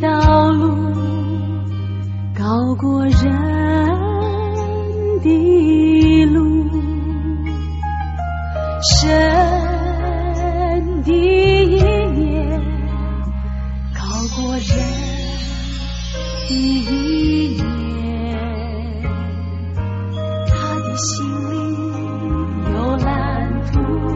道路高过人的路，神的意念高过人的意念，他的心里有蓝图，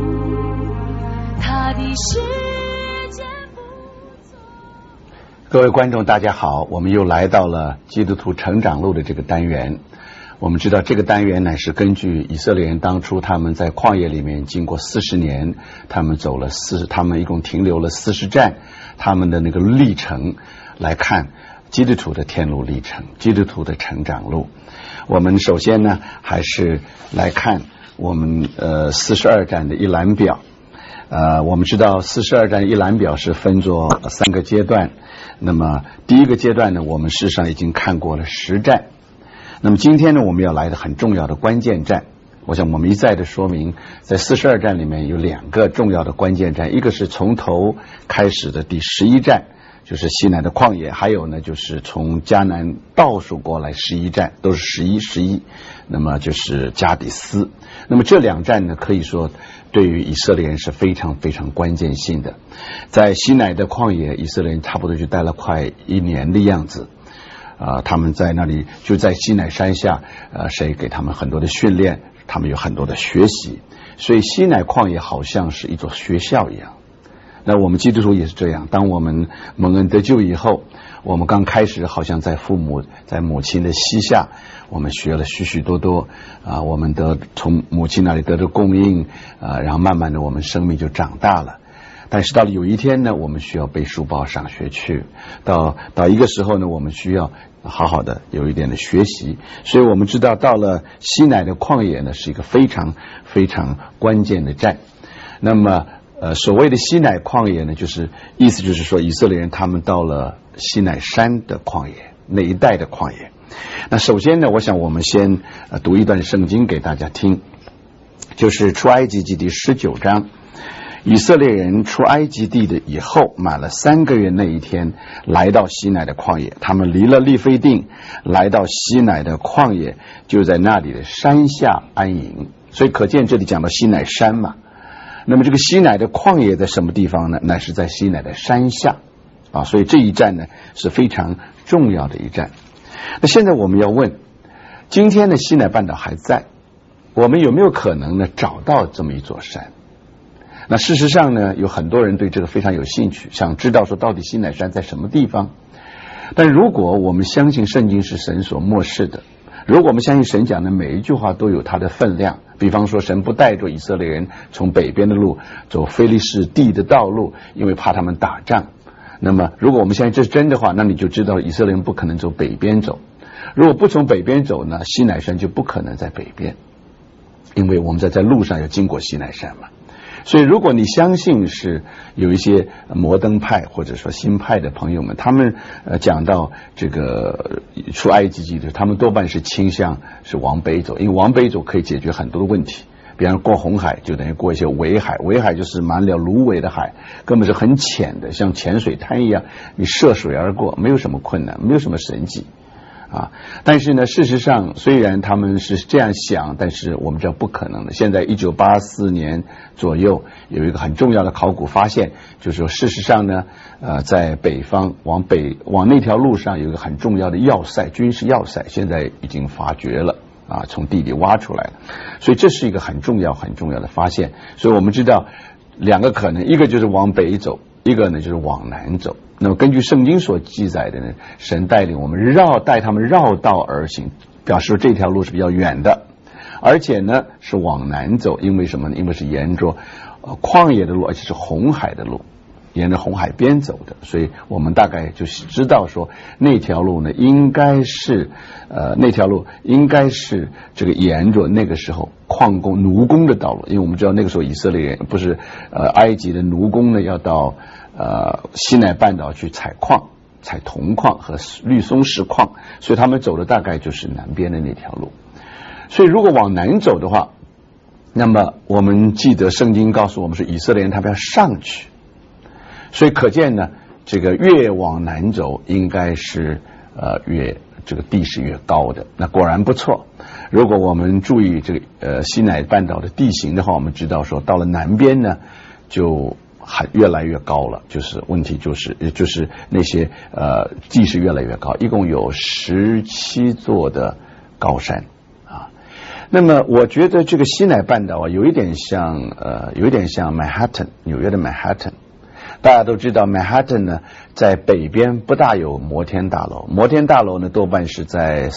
他的世界不错。 各位观众大家好，我们又来到了基督徒成长路的这个单元。我们知道这个单元呢是根据以色列人当初他们在旷野里面经过40年，他们一共停留了40站，他们的那个历程来看基督徒的天路历程，基督徒的成长路。我们首先呢还是来看我们42站的一览表。我们知道42站一览表是分作3个阶段，那么第一个阶段呢我们事实上已经看过了10站，那么今天呢我们要来的很重要的关键站，我想我们一再的说明，在42站里面有2个重要的关键站，一个是从头开始的第11站，就是西乃的旷野，还有呢就是从迦南倒数过来11站，都是11，那么就是加底斯。那么这2站呢可以说对于以色列人是非常非常关键性的。在西乃的旷野，以色列人差不多就待了快1年的样子，他们在那里就在西乃山下，谁给他们很多的训练，他们有很多的学习，所以西乃旷野好像是一座学校一样。那我们基督徒也是这样，当我们蒙恩得救以后，我们刚开始好像在母亲的膝下，我们学了许许多多我们从母亲那里得到供应然后慢慢的我们生命就长大了。但是到了有一天呢，我们需要背书包上学去，到一个时候呢，我们需要好好的有一点的学习。所以我们知道到了西乃的旷野呢是一个非常非常关键的站。那么所谓的西乃旷野呢，意思就是说以色列人他们到了西乃山的旷野，那一带的旷野。那首先呢，我想我们先读一段圣经给大家听，就是出埃及记第19章。以色列人出埃及地的以后，满了3个月那一天，来到西乃的旷野。他们离了利非定，来到西乃的旷野，就在那里的山下安营。所以可见这里讲到西乃山嘛。那么这个西乃的旷野在什么地方呢？乃是在西乃的山下所以这一站呢是非常重要的一站。那现在我们要问，今天的西乃半岛还在，我们有没有可能呢找到这么一座山？那事实上呢，有很多人对这个非常有兴趣，想知道说到底西乃山在什么地方。但如果我们相信圣经是神所默示的，如果我们相信神讲的每一句话都有它的分量，比方说神不带着以色列人从北边的路走非利士地的道路，因为怕他们打仗。那么如果我们相信这是真的话，那你就知道以色列人不可能走北边走。如果不从北边走呢，西乃山就不可能在北边，因为我们在路上要经过西乃山嘛。所以如果你相信是有一些摩登派或者说新派的朋友们，他们讲到这个出埃及记的，他们多半是倾向是往北走，因为往北走可以解决很多的问题。比方过红海就等于过一些围海，围海就是满了芦苇的海，根本是很浅的，像浅水滩一样，你涉水而过，没有什么困难，没有什么神迹但是呢，事实上虽然他们是这样想，但是我们知道不可能的。现在1984年左右有一个很重要的考古发现，就是说事实上呢在北方往那条路上有一个很重要的要塞，军事要塞，现在已经发掘了从地里挖出来了。所以这是一个很重要的发现。所以我们知道2个可能，一个就是往北走，一个呢就是往南走。那么根据圣经所记载的呢，神带领我们带他们绕道而行，表示这条路是比较远的，而且呢是往南走。因为什么呢？因为是沿着旷野的路，而且是红海的路，沿着红海边走的。所以我们大概就是知道说那条路呢应该是这个沿着那个时候奴工的道路。因为我们知道那个时候以色列人不是埃及的奴工呢要到西乃半岛去采铜矿和绿松石矿，所以他们走的大概就是南边的那条路。所以如果往南走的话，那么我们记得圣经告诉我们是以色列人他们要上去，所以可见呢这个越往南走，应该是越这个地势越高的。那果然不错。如果我们注意这个西乃半岛的地形的话，我们知道说到了南边呢，就越来越高了。就是问题就是那些地势越来越高，一共有17座的高山啊。那么我觉得这个西乃半岛啊，有一点像曼哈顿，纽约的曼哈顿。大家都知道曼哈顿呢，在北边不大有摩天大楼，摩天大楼呢多半是在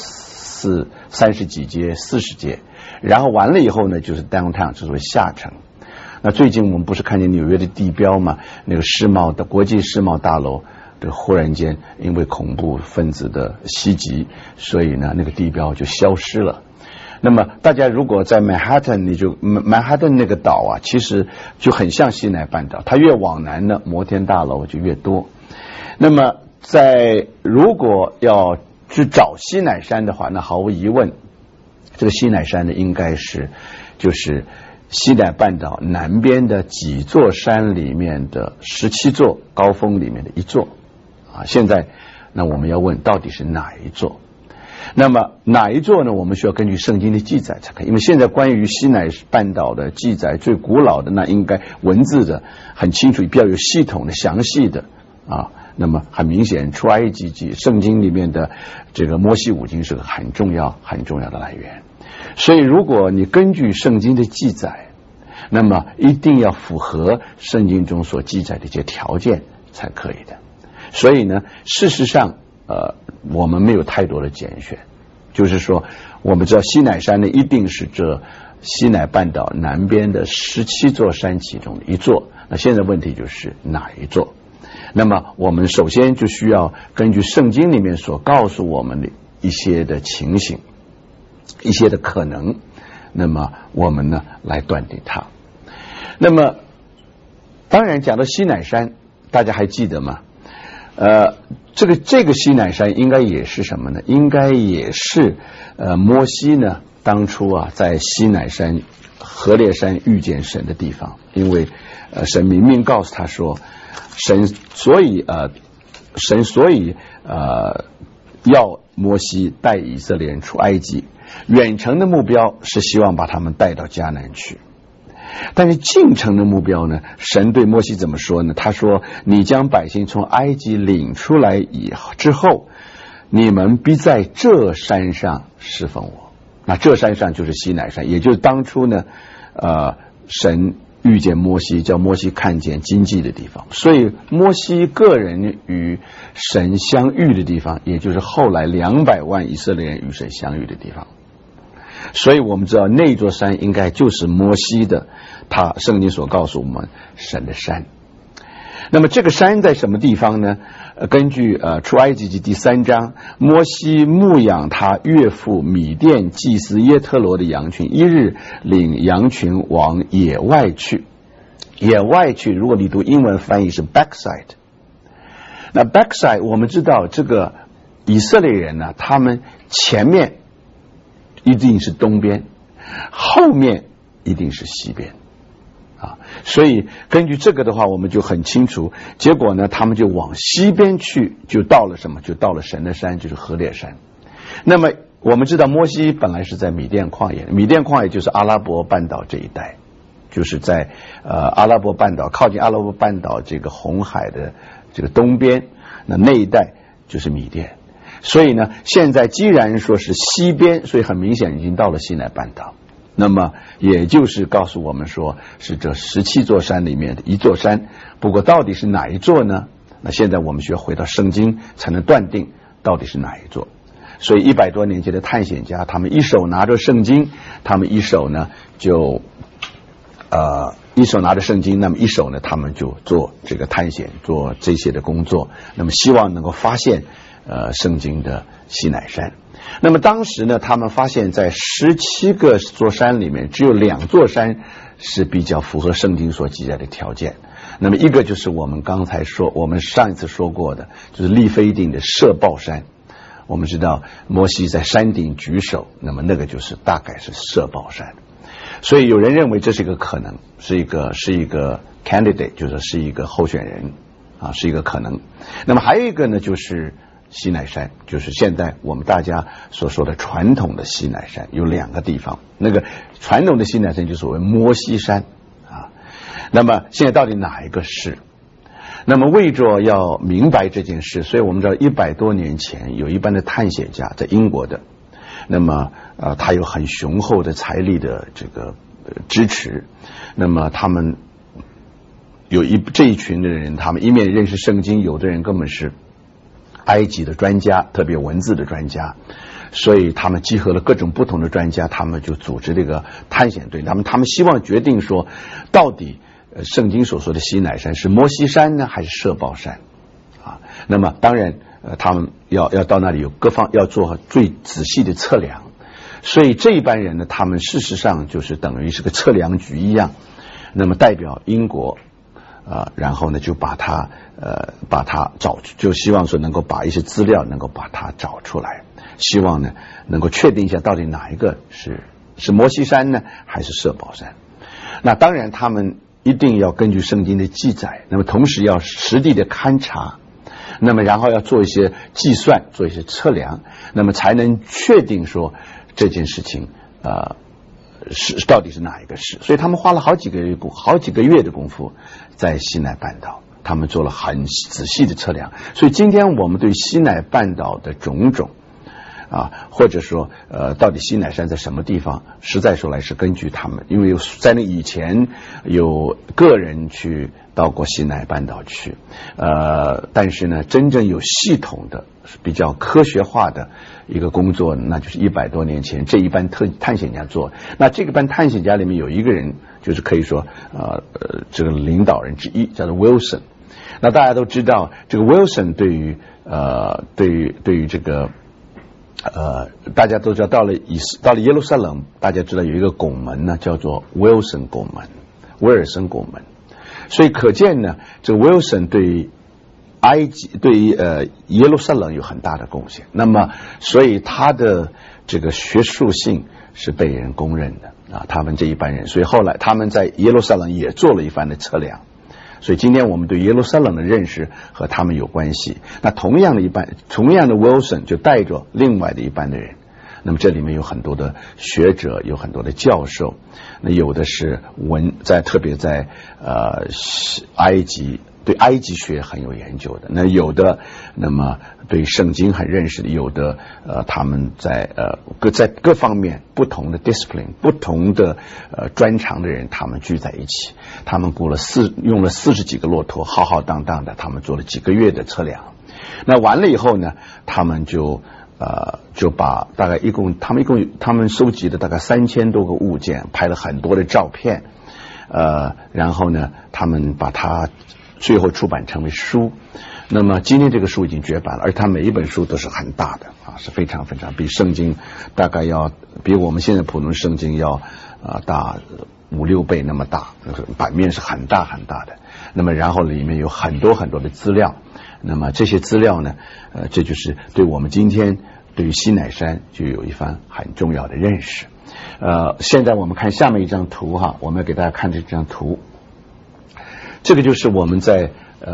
30几街、40街，然后完了以后呢，就是 downtown， 就是下城。那最近我们不是看见纽约的地标嘛？那个国际世贸大楼，这个忽然间因为恐怖分子的袭击，所以呢那个地标就消失了。那么大家如果在曼哈顿，曼哈顿那个岛啊，其实就很像西乃半岛，它越往南呢，摩天大楼就越多。那么如果要去找西乃山的话，那毫无疑问，这个西乃山呢，应该就是西乃半岛南边的几座山里面的17座高峰里面的一座啊。现在那我们要问，到底是哪一座？那么哪一座呢？我们需要根据圣经的记载才可以，因为现在关于西乃半岛的记载最古老的，那应该文字的很清楚，比较有系统的、详细的啊。那么很明显，出埃及记圣经里面的这个摩西五经是个很重要的来源。所以如果你根据圣经的记载，那么一定要符合圣经中所记载的一些条件才可以的。所以呢，事实上我们没有太多的拣选，就是说我们知道西乃山呢一定是这西乃半岛南边的17座山其中的一座。那现在问题就是哪一座？那么我们首先就需要根据圣经里面所告诉我们的一些的情形，一些的可能，那么我们呢来断定它。那么当然讲到西乃山，大家还记得吗？这个西乃山应该也是什么呢？应该也是摩西呢当初啊在西乃山何烈山遇见神的地方。因为神明明告诉他说，神所以要摩西带以色列人出埃及，远程的目标是希望把他们带到迦南去。但是近程的目标呢，神对摩西怎么说呢？他说，你将百姓从埃及领出来之后，你们必在这山上侍奉我。那这山上就是西乃山，也就是当初呢神遇见摩西，叫摩西看见荆棘的地方。所以摩西个人与神相遇的地方，也就是后来200万以色列人与神相遇的地方。所以我们知道那座山应该就是摩西的，他圣经所告诉我们神的山。那么这个山在什么地方呢？根据出埃及记第3章，摩西牧养他岳父米甸祭司耶特罗的羊群，一日领羊群往野外去。野外去，如果你读英文翻译是 backside。那 backside 我们知道，这个以色列人呢，他们前面一定是东边，后面一定是西边啊。所以根据这个的话，我们就很清楚，结果呢他们就往西边去，就到了什么？就到了神的山，就是何烈山。那么我们知道摩西本来是在米甸旷野，米甸旷野就是阿拉伯半岛这一带，就是在阿拉伯半岛靠近阿拉伯半岛这个红海的这个东边，那一带就是米甸。所以呢，现在既然说是西边，所以很明显已经到了西乃半岛。那么也就是告诉我们说，是这17座山里面的一座山。不过到底是哪一座呢？那现在我们需要回到圣经才能断定到底是哪一座。所以100多年前的探险家，他们一手拿着圣经，他们一手呢就一手拿着圣经，那么一手呢他们就做这个探险，做这些的工作，那么希望能够发现圣经的西乃山。那么当时呢，他们发现在17个座山里面，只有2座山是比较符合圣经所记载的条件。那么一个就是我们上一次说过的，就是利非定的射豹山。我们知道摩西在山顶举手，那么那个就是大概是射豹山。所以有人认为这是一个可能，是一个 candidate， 就是是一个候选人是一个可能。那么还有一个呢，就是西乃山，就是现在我们大家所说的传统的西乃山，有2个地方。那个传统的西乃山就所谓摩西山那么现在到底哪一个是？那么为着要明白这件事，所以我们知道100多年前有一班的探险家在英国的，那么他有很雄厚的财力的这个支持，那么他们有这一群的人，他们一面认识圣经，有的人根本是埃及的专家，特别文字的专家，所以他们集合了各种不同的专家，他们就组织这个探险队。他们希望决定说，到底圣经所说的西乃山是摩西山呢，还是舍报山那么当然他们要到那里有各方要做最仔细的测量，所以这一班人呢，他们事实上就是等于是个测量局一样，那么代表英国然后呢就把它找，就希望说能够把一些资料能够把它找出来，希望呢能够确定一下到底哪一个是摩西山呢，还是舍报山。那当然他们一定要根据圣经的记载，那么同时要实地的勘察，那么然后要做一些计算，做一些测量，那么才能确定说这件事情是到底是哪一个是。所以他们花了好几个月的功夫在西乃半岛，他们做了很仔细的测量。所以今天我们对西乃半岛的种种或者说到底西乃山在什么地方，实在说来是根据他们，因为在那以前有个人去到过西乃半岛去但是呢真正有系统的比较科学化的一个工作，那就是100多年前这一班探险家做。那这个班探险家里面有一个人就是可以说这个领导人之一，叫做 Wilson。 那大家都知道这个 Wilson 对于这个大家都知道到了耶路撒冷，大家知道有一个拱门呢，叫做 Wilson 拱门，威尔森拱门。所以可见呢，这个 Wilson 对于埃及对于耶路撒冷有很大的贡献。那么所以他的这个学术性是被人公认的他们这一班人，所以后来他们在耶路撒冷也做了一番的测量。所以今天我们对耶路撒冷的认识和他们有关系。那同样的 Wilson 就带着另外的一班的人，那么这里面有很多的学者，有很多的教授，那有的是特别在埃及，对埃及学很有研究的，那有的那么对圣经很认识的，有的他们在各方面不同的 discipline 不同的专长的人，他们聚在一起，他们用了40几个骆驼，浩浩荡荡的，他们做了几个月的测量。那完了以后呢，他们就把大概他们收集的大概3000多个物件，拍了很多的照片然后呢他们把它最后出版成为书。那么今天这个书已经绝版了，而且它每一本书都是很大的是非常非常比圣经大概比我们现在普通圣经要大5-6倍那么大，版面是很大很大的。那么然后里面有很多很多的资料，那么这些资料呢这就是对我们今天对于西乃山就有一番很重要的认识。现在我们看下面一张图我们要给大家看这张图。这就是我们在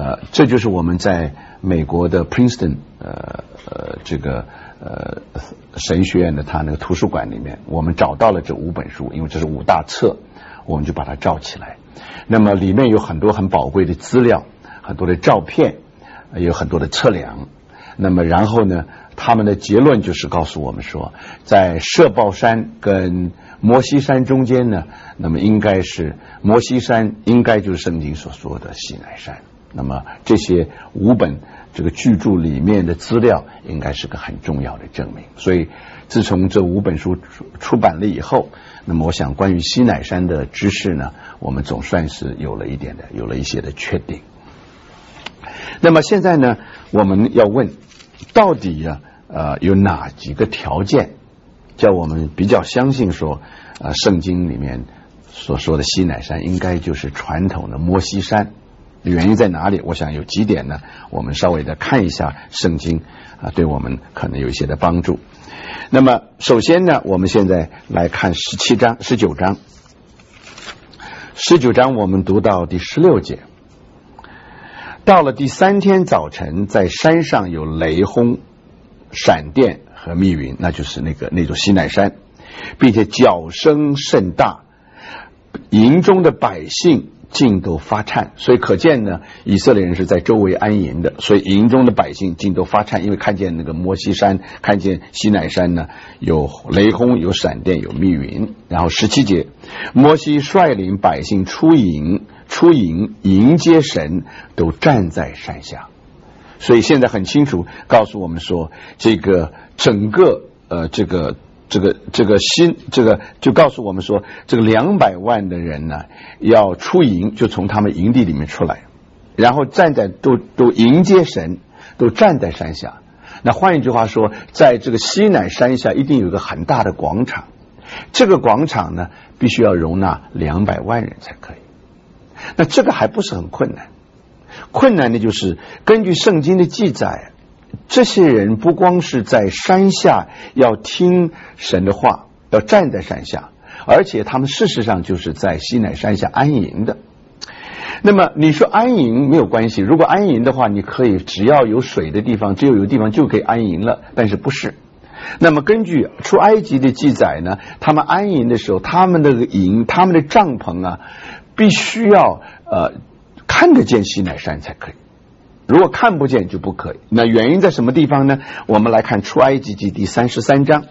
美国的 Princeton 这个神学院的他那个图书馆里面，我们找到了这5本书，因为这是5大册，我们就把它照起来。那么里面有很多很宝贵的资料，很多的照片，有很多的测量。那么然后呢，他们的结论就是告诉我们说，在舍报山跟摩西山中间呢，那么应该是摩西山，应该就是圣经所说的西乃山。那么这些5本这个巨著里面的资料应该是个很重要的证明。所以自从这5本书出版了以后，那么我想关于西乃山的知识呢，我们总算是有了一些的确定。那么现在呢，我们要问到底有哪几个条件叫我们比较相信说圣经里面所说的西乃山应该就是传统的摩西山。原因在哪里？我想有几点呢，我们稍微的看一下圣经对我们可能有一些的帮助。那么首先呢，我们现在来看19章。19章我们读到第16节。 到了第3天早晨，在山上有雷轰、闪电和密云，那就是那座西乃山，并且角声甚大，营中的百姓尽都发颤。所以可见呢，以色列人是在周围安营的，所以营中的百姓尽都发颤，因为看见那个摩西山，看见西乃山呢，有雷轰、有闪电、有密云。然后17节，摩西率领百姓出营迎接神，都站在山下。所以现在很清楚告诉我们说，这个整个就告诉我们说，这个200万的人呢，要出营，就从他们营地里面出来，然后都迎接神，都站在山下。那换一句话说，在这个西乃山下一定有一个很大的广场，这个广场呢，必须要容纳200万人才可以。那这个还不是很困难，困难的就是根据圣经的记载，这些人不光是在山下要听神的话，要站在山下，而且他们事实上就是在西乃山下安营的。那么你说安营没有关系，如果安营的话，你可以只要有水的地方，只有地方就可以安营了，但是不是。那么根据出埃及的记载呢，他们安营的时候，他们的营，他们的帐篷啊，必须要看得见西乃山才可以，如果看不见就不可以。那原因在什么地方呢？我们来看出埃及记第33章。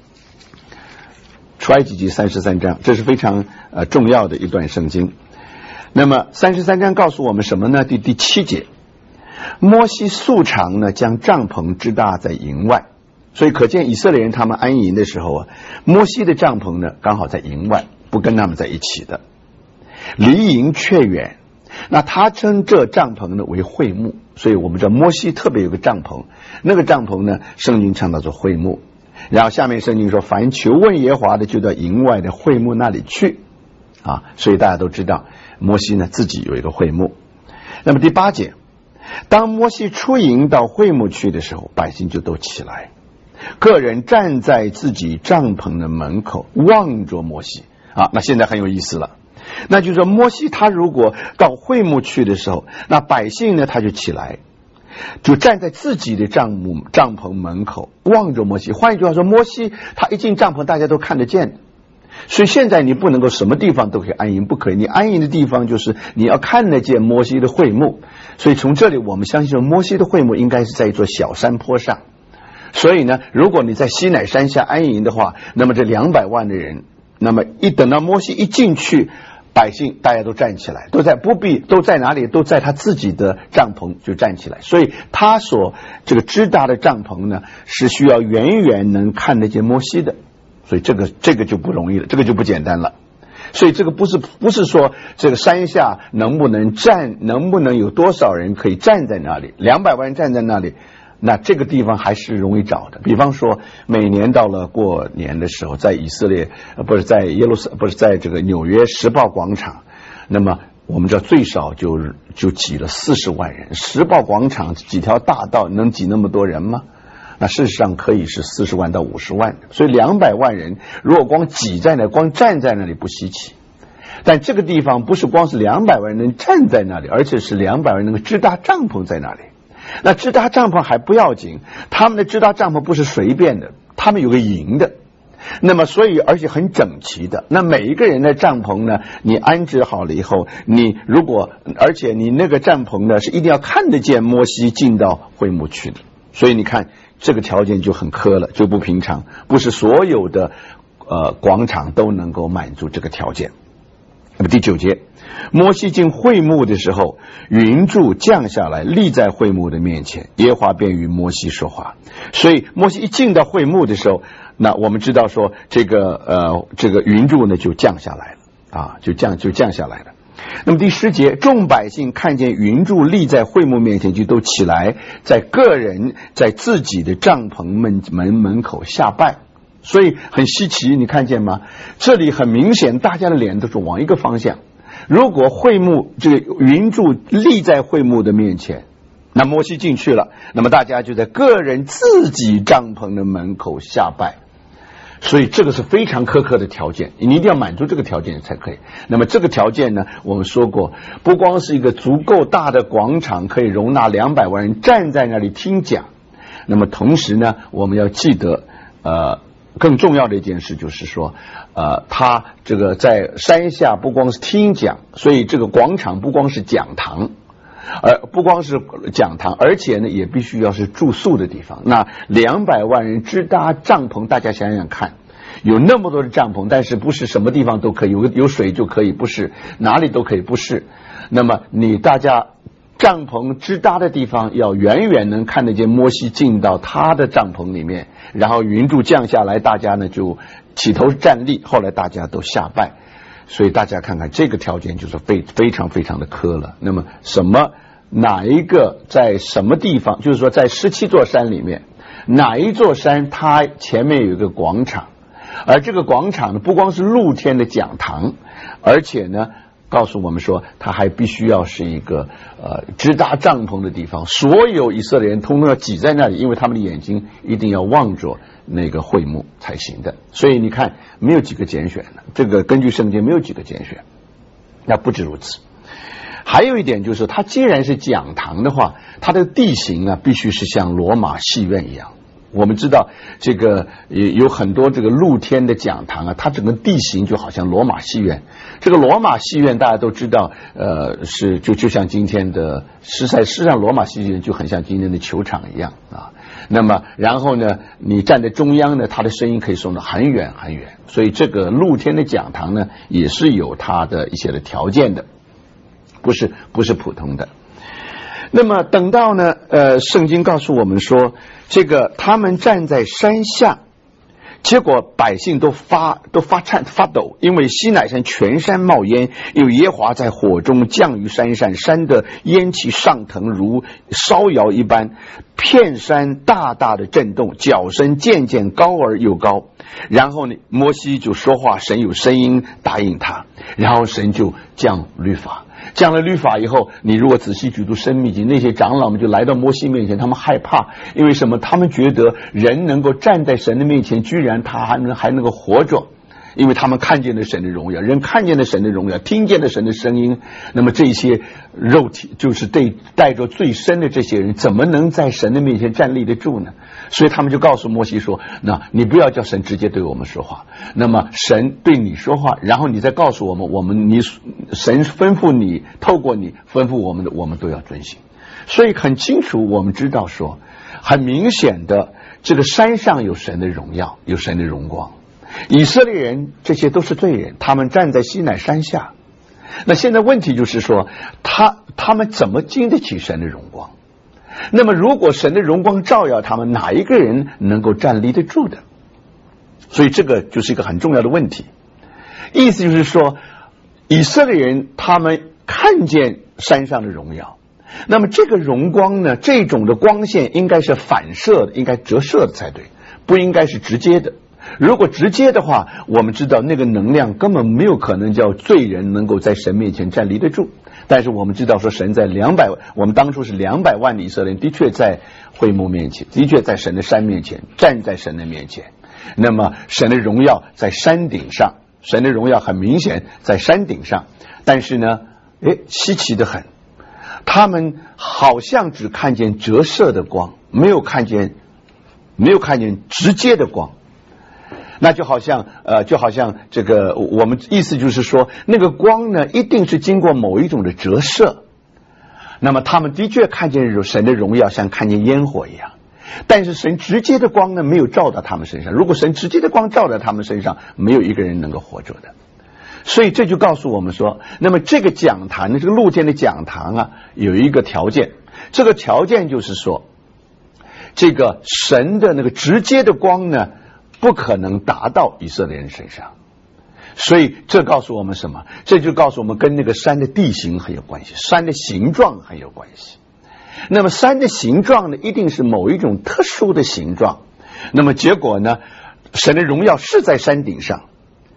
出埃及记33章，这是非常重要的一段圣经。那么33章告诉我们什么呢？第7节，摩西素常呢将帐篷支搭在营外，所以可见以色列人他们安营的时候啊，摩西的帐篷呢刚好在营外，不跟他们在一起的，离营却远。那他称这帐篷呢为会幕，所以我们知道摩西特别有个帐篷，那个帐篷呢圣经称它做会幕。然后下面圣经说，凡求问耶和华的就到营外的会幕那里去啊，所以大家都知道摩西呢自己有一个会幕。那么第8节，当摩西出营到会幕去的时候，百姓就都起来，个人站在自己帐篷的门口望着摩西啊。那现在很有意思了，那就是说摩西他如果到会幕去的时候，那百姓呢他就起来，就站在自己的帐篷门口望着摩西。换一句话说，摩西他一进帐篷大家都看得见，所以现在你不能够什么地方都可以安营，不可以，你安营的地方就是你要看得见摩西的会幕。所以从这里我们相信说，摩西的会幕应该是在一座小山坡上。所以呢，如果你在西乃山下安营的话，那么这200万的人，那么等到摩西一进去，百姓大家都站起来，都在哪里？都在他自己的帐篷就站起来。所以他所这个支搭的帐篷呢，是需要远远能看得见摩西的。所以这个就不容易了，这个就不简单了。所以这个不是说这个山下能不能有多少人可以站在那里，200万人站在那里，那这个地方还是容易找的。比方说每年到了过年的时候，在以色列在这个纽约时报广场，那么我们知道最少就挤了40万人。时报广场几条大道能挤那么多人吗？那事实上可以是40万到50万，所以200万人如果光挤在那，光站在那里不稀奇。但这个地方不是光是200万人能站在那里，而且是200万人能够支搭帐篷在那里。那支搭帐篷还不要紧，他们的支搭帐篷不是随便的，他们有个营的，那么所以而且很整齐的。那每一个人的帐篷呢，你安置好了以后，而且你那个帐篷呢是一定要看得见摩西进到会幕去的。所以你看这个条件就很苛了，就不平常，不是所有的广场都能够满足这个条件。那么第9节，摩西进会幕的时候，云柱降下来，立在会幕的面前，耶和华便与摩西说话。所以摩西一进到会幕的时候，那我们知道说这个云柱呢就降下来了啊，就降下来了。那么第10节，众百姓看见云柱立在会幕面前，就都起来，个人在自己的帐篷门口下拜。所以很稀奇，你看见吗？这里很明显大家的脸都是往一个方向。如果会幕这个云柱立在会幕的面前，那摩西进去了，那么大家就在个人自己帐篷的门口下拜。 所以这个是非常苛刻的条件，你一定要满足这个条件才可以。那么这个条件呢，我们说过，不光是一个足够大的广场可以容纳200万人站在那里听讲，那么同时呢，我们要记得更重要的一件事就是说他这个在山下不光是听讲，所以这个广场不光是讲堂，不光是讲堂，而且呢也必须要是住宿的地方。那200万人支搭帐篷，大家想想看，有那么多的帐篷，但是不是什么地方都可以，有水就可以，不是哪里都可以，不是。那么大家帐篷支搭的地方要远远能看得见摩西进到他的帐篷里面，然后云柱降下来，大家呢就起头站立，后来大家都下拜。所以大家看看这个条件就是非常非常的苛了。那么哪一个在什么地方，就是说在17座山里面，哪一座山它前面有一个广场，而这个广场呢不光是露天的讲堂，而且呢告诉我们说它还必须要是一个支搭帐篷的地方，所有以色列人通通要挤在那里，因为他们的眼睛一定要望着那个会幕才行的。所以你看没有几个拣选的，这个根据圣经没有几个拣选。那不止如此，还有一点就是它既然是讲堂的话，它的地形呢必须是像罗马戏院一样。我们知道这个有很多这个露天的讲堂啊，它整个地形就好像罗马戏院。这个罗马戏院大家都知道就像今天的实际上罗马戏院就很像今天的球场一样啊。那么然后呢你站在中央呢，它的声音可以送到很远很远，所以这个露天的讲堂呢也是有它的一些的条件的，不是普通的。那么等到呢圣经告诉我们说这个他们站在山下，结果百姓都发颤发抖，因为西乃山全山冒烟，有耶和华在火中降于山上，山的烟气上腾如烧窑一般，片山大大的震动，脚声渐渐高而又高。然后呢摩西就说话，神有声音答应他，然后神就降律法。降了律法以后，你如果仔细去读申命记，那些长老们就来到摩西面前，他们害怕，因为什么？他们觉得人能够站在神的面前，居然他还能够活着，因为他们看见了神的荣耀，人看见了神的荣耀，听见了神的声音。那么这些肉体就是带着最深的这些人，怎么能在神的面前站立得住呢？所以他们就告诉摩西说，那你不要叫神直接对我们说话，那么神对你说话，然后你再告诉我们神吩咐你，透过你吩咐我们的，我们都要遵行。所以很清楚我们知道说，很明显的这个山上有神的荣耀，有神的荣光。以色列人这些都是罪人，他们站在西乃山下。那现在问题就是说他们怎么经得起神的荣光？那么如果神的荣光照耀他们，哪一个人能够站立得住的？所以这个就是一个很重要的问题。意思就是说以色列人他们看见山上的荣耀，那么这个荣光呢，这种的光线应该是反射的，应该折射的才对，不应该是直接的。如果直接的话，我们知道那个能量根本没有可能叫罪人能够在神面前站立得住。但是我们知道说神在我们当初是200万的以色列人的确在会幕面前，的确在神的山面前，站在神的面前。那么神的荣耀在山顶上，神的荣耀很明显在山顶上，但是呢稀奇得很，他们好像只看见折射的光，没有看见直接的光。那就好像这个我们意思就是说，那个光呢一定是经过某一种的折射。那么他们的确看见神的荣耀像看见烟火一样，但是神直接的光呢没有照到他们身上。如果神直接的光照在他们身上，没有一个人能够活着的。所以这就告诉我们说，那么这个讲坛呢，这个露天的讲堂啊，有一个条件，这个条件就是说，这个神的那个直接的光呢不可能达到以色列人身上。所以这告诉我们什么？这就告诉我们跟那个山的地形很有关系，山的形状很有关系。那么山的形状呢一定是某一种特殊的形状，那么结果呢神的荣耀是在山顶上。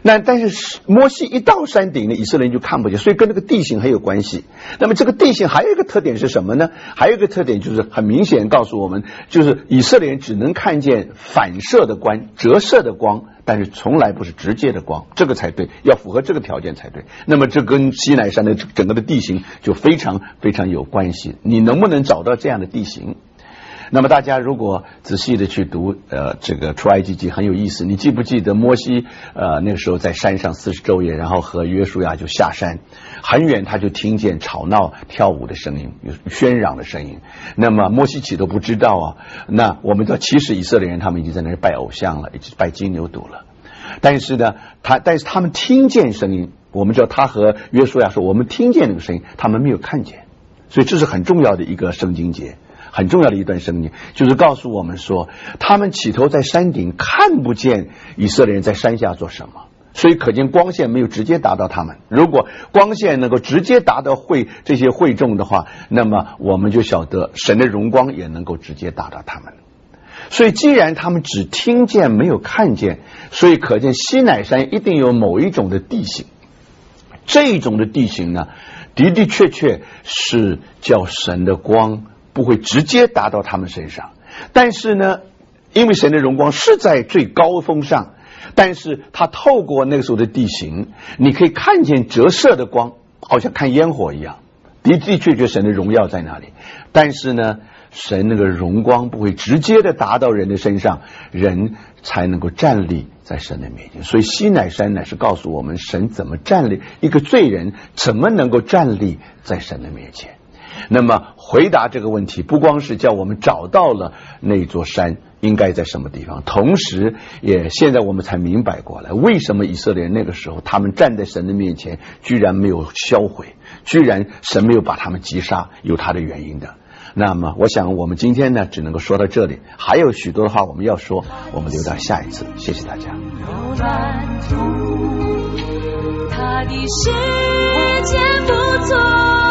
但是摩西一到山顶呢，以色列人就看不见，所以跟这个地形很有关系。那么这个地形还有一个特点是什么呢？还有一个特点就是很明显告诉我们，就是以色列人只能看见反射的光、折射的光，但是从来不是直接的光，这个才对，要符合这个条件才对。那么这跟西乃山的整个的地形就非常非常有关系。你能不能找到这样的地形？那么大家如果仔细的去读这个出埃及记很有意思。你记不记得摩西那个时候在山上40昼夜，然后和约书亚就下山，很远他就听见吵闹跳舞的声音，有喧嚷的声音。那么摩西岂都不知道啊，那我们知道其实以色列人他们已经在那里拜偶像了，已经拜金牛犊了。但是他们听见声音，我们知道他和约书亚说我们听见那个声音，他们没有看见。所以这是很重要的一个圣经节，很重要的一段圣经，就是告诉我们说他们起头在山顶看不见以色列人在山下做什么，所以可见光线没有直接达到他们。如果光线能够直接达到这些会众的话，那么我们就晓得神的荣光也能够直接达到他们。所以既然他们只听见没有看见，所以可见西乃山一定有某一种的地形，这一种的地形呢的的确确是叫神的光不会直接达到他们身上。但是呢，因为神的荣光是在最高峰上，但是它透过那个时候的地形，你可以看见折射的光，好像看烟火一样，的的确确神的荣耀在那里。但是呢，神那个荣光不会直接的达到人的身上，人才能够站立在神的面前。所以西乃山乃是告诉我们神怎么站立，一个罪人怎么能够站立在神的面前。那么回答这个问题，不光是叫我们找到了那座山应该在什么地方，同时也现在我们才明白过来，为什么以色列人那个时候他们站在神的面前居然没有销毁，居然神没有把他们击杀，有他的原因的。那么我想我们今天呢只能够说到这里，还有许多的话我们要说，我们留到下一次。谢谢大家。 他的世界不错。